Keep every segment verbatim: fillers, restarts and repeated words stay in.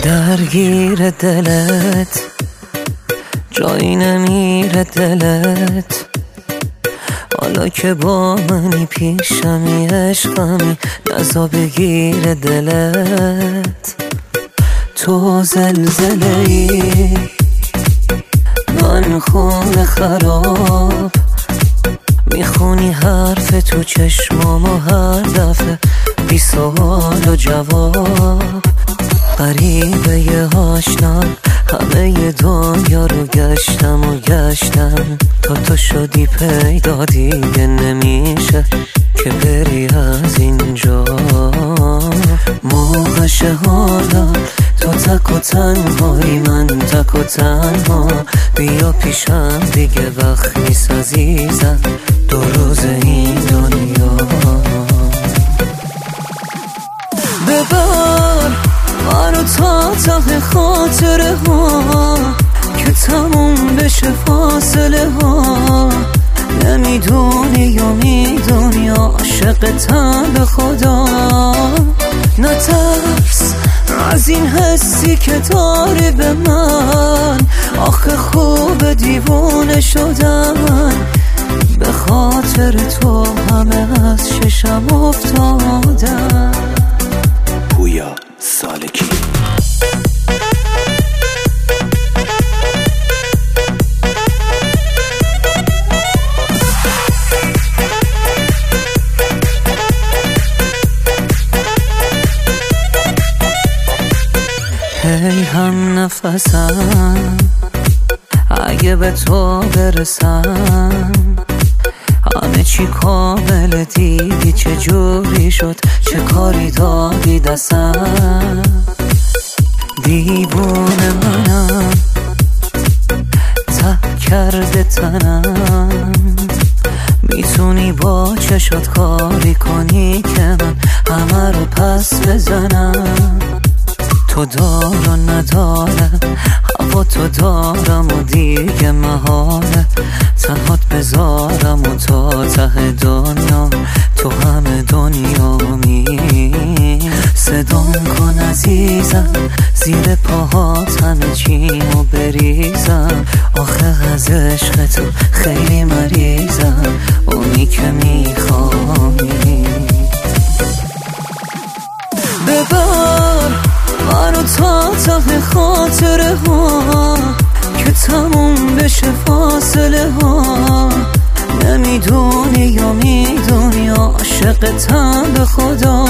درگیر دلت جایی نمیره دلت، حالا که با منی پیشمی عشقمی نزا بگیر دلت. تو زلزله ای من خون خراب، میخونی حرف تو چشمامو هر دفعه بی سوال و جواب. غریبه یه آشنا همه ی دنیا رو گشتم و گشتم تا تو شدی پیدا، دیگه نمیشه که بری از اینجا. موقعشه حالا تو تک و تنهایی، من تک و تنها، بیا پیشم دیگه وقت نیست عزیزم، دو روز این دنیا. ببر منو تا ته خاطره ها که تموم بشه فاصله ها. نمیدونی یا میدونی عاشقتم به خدا. نترس از این حسی که داری به من، آخه خوب دیوونه شدم، به خاطر تو همه از ششم افتادم. پویا سالکی هی هم نفسم اگه به تو برسم، همه چی کامل، دیدی چه جوری شد، چه کاری دادی دستم. دیوونه منم ته کرده تنم، میتونی با چشات کاری کنی که من همه رو پس بزنم. تو دار و ندارم هوا تو دارم و دیگه محاله تنهات بذارم و تا ته دنیا تو همه دنیا می. صدام کن عزیزم زیر پاهات همه چیمو بریزم، آخه از عشق تو خیلی مریضم، اونی که میخوانی. ببر منو تا ته خاطره ها که تموم بشه فاصله ها. نمیدونی یا میدونی عاشقتم به خدا.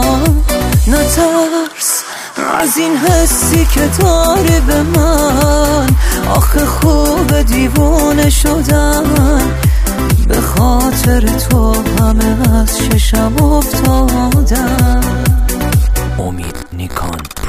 نترس از این حسی که داری به من، آخه خوب دیوونه شدم، به خاطر تو همه از ششم افتادم. امید نیکان.